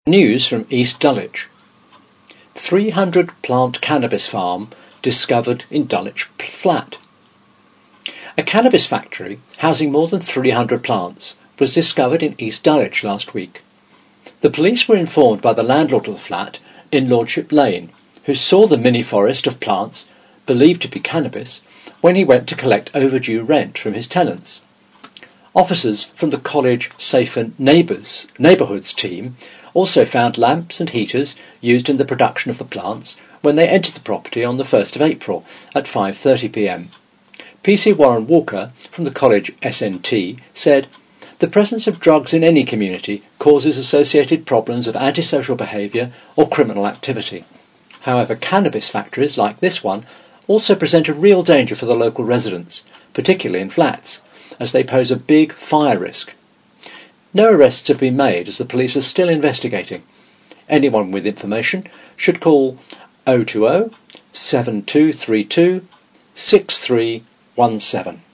News from East Dulwich. 300 plant cannabis farm discovered in Dulwich flat. A cannabis factory housing more than 300 plants was discovered in East Dulwich last week. The police were informed by the landlord of the flat in Lordship Lane, who saw the mini forest of plants, believed to be cannabis, when he went to collect overdue rent from his tenants. Officers from the College Safer Neighbourhoods team also found lamps and heaters used in the production of the plants when they entered the property on the 1st of April at 5:30 p.m. PC Warren Walker from the College SNT said, "The presence of drugs in any community causes associated problems of antisocial behaviour or criminal activity. However, cannabis factories like this one also present a real danger for the local residents, particularly in flats, as they pose a big fire risk." No arrests have been made as the police are still investigating. Anyone with information should call 020 7232 6317.